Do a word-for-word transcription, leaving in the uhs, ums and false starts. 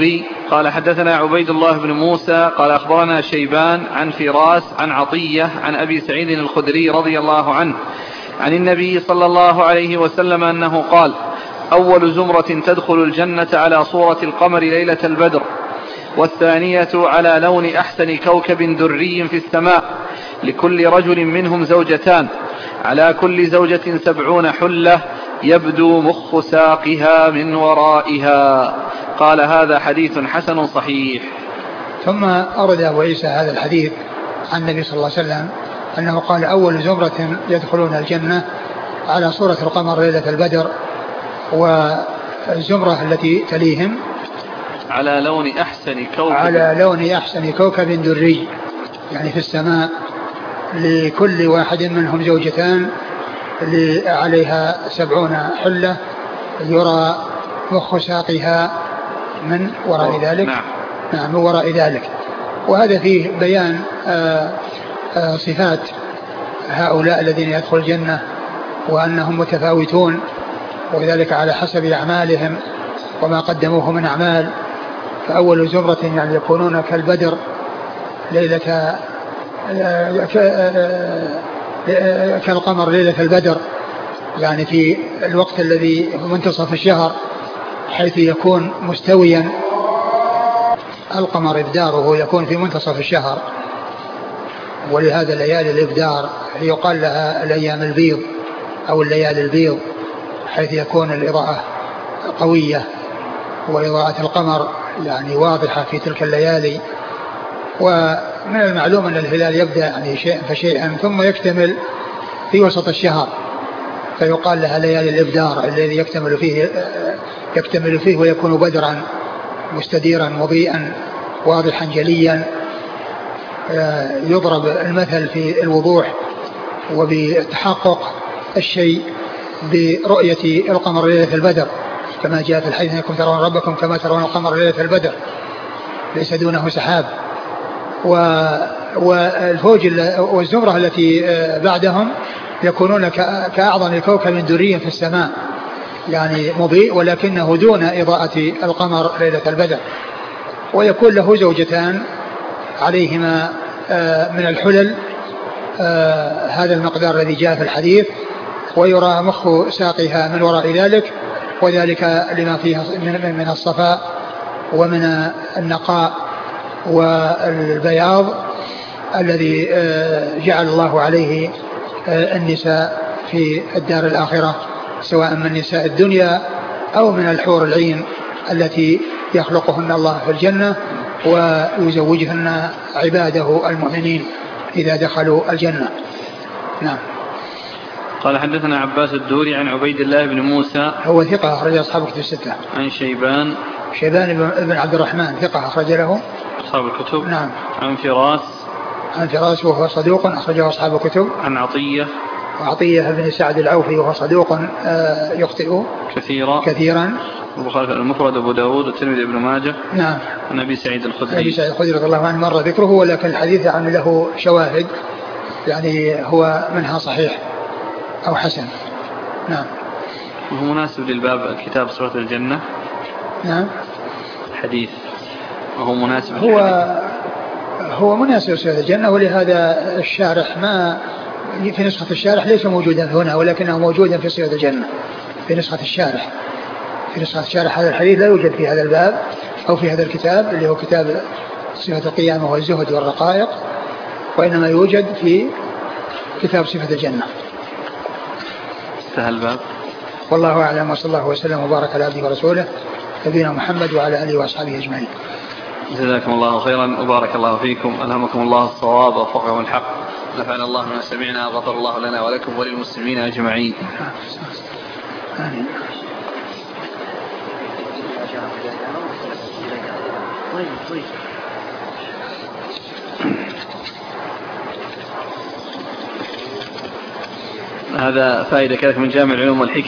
قال حدثنا عبيد الله بن موسى قال أخبرنا شيبان عن فراس عن عطية عن أبي سعيد الخدري رضي الله عنه عن النبي صلى الله عليه وسلم أنه قال: أول زمرة تدخل الجنة على صورة القمر ليلة البدر، والثانية على لون أحسن كوكب دري في السماء، لكل رجل منهم زوجتان، على كل زوجة سبعون حلة، يبدو مخ ساقها من ورائها. قال: هذا حديث حسن صحيح. ثم أرد أبو عيسى هذا الحديث عن النبي صلى الله عليه وسلم أنه قال: أول زمرة يدخلون الجنة على صورة القمر ليلة البدر، والزمرة التي تليهم على لون أحسن كوكب على لون أحسن كوكب دري، يعني في السماء، لكل واحد منهم زوجتان، عليها سبعون حلة، يرى مخ ساقها من وراء ذلك. نعم. نعم، من وراء ذلك. وهذا فيه بيان آآ آآ صفات هؤلاء الذين يدخل الجنة، وأنهم متفاوتون، وذلك على حسب أعمالهم وما قدموه من أعمال. فأول زمرة يعني يكونون كالبدر ليلة كالقمر ليلة البدر، يعني في الوقت الذي منتصف الشهر، حيث يكون مستويا القمر إبداره يكون في منتصف الشهر، ولهذا ليالي الإبدار يقال لها الأيام البيض أو الليالي البيض، حيث يكون الإضاءة قوية وإضاءة القمر يعني واضحة في تلك الليالي. ومن المعلوم أن الهلال يبدأ يعني شيئا فشيئا ثم يكتمل في وسط الشهر، فيقال لها ليالي الإبدار، الذي يكتمل فيه يكتمل فيه ويكون بدرا مستديرا مضيئا واضحا جليا، يضرب المثل في الوضوح وبتحقق الشيء برؤية القمر ليلة البدر، كما جاء في الحديث: أنكم ترون ربكم كما ترون القمر ليلة البدر ليس دونه سحاب. والفوج والزمرة التي بعدهم يكونون كأعظم كوكب دري في السماء، يعني مضيء ولكنه دون إضاءة القمر ليلة البدر، ويكون له زوجتان عليهما من الحلل هذا المقدار الذي جاء في الحديث، ويرى مخ ساقها من وراء ذلك، وذلك لما فيها من الصفاء ومن النقاء والبياض الذي جعل الله عليه النساء في الدار الآخرة، سواء من نساء الدنيا أو من الحور العين التي يخلقهن الله في الجنة ويزوجهن عباده المؤمنين إذا دخلوا الجنة. نعم. قال حدثنا عباس الدوري عن عبيد الله بن موسى، هو ثقة أخرج أصحاب الكتب الستة. عن شيبان شيبان بن عبد الرحمن ثقة أخرج له أصحاب الكتب. نعم. عن فراس عن فراس وهو صدوق أخرجه أصحاب الكتب. عن عطية وعطية بن سعد العوفي وهو صدوق يخطئ كثيرا كثيرا البخاري المفرد أبو داود والترمذي ابن ماجه. نعم. عن أبي سعيد الخدري أبي سعيد الخدري رضي الله عنه مر ذكره، ولكن الحديث يعني له شواهد، يعني هو منها صحيح أو حسن. نعم. وهو مناسب للباب كتاب صفة الجنة. نعم. حديث وهو مناسب هو هو مناسب صفة الجنة، ولهذا الشارح ما في نسخة الشارح ليس موجودا هنا، ولكنه موجودا في صفة الجنة في نسخة الشارح. في نسخة الشارح هذا الحديث لا يوجد في هذا الباب أو في هذا الكتاب اللي هو كتاب صفة القيامة والزهد والرقائق، وإنما يوجد في كتاب صفة الجنة. سهل الباب. والله أعلم، وصلى الله وسلم وبارك على عبده ورسوله نبينا محمد وعلى آله وأصحابه أجمعين. جزاكم الله خيرا وبارك الله فيكم، ألهمكم الله الصواب ووفقكم الحق، نفعنا الله ما سمعنا، غفر الله لنا ولكم وللمسلمين أجمعين. آمين. هذا فائدة كذلك من جامع العلوم والحكم.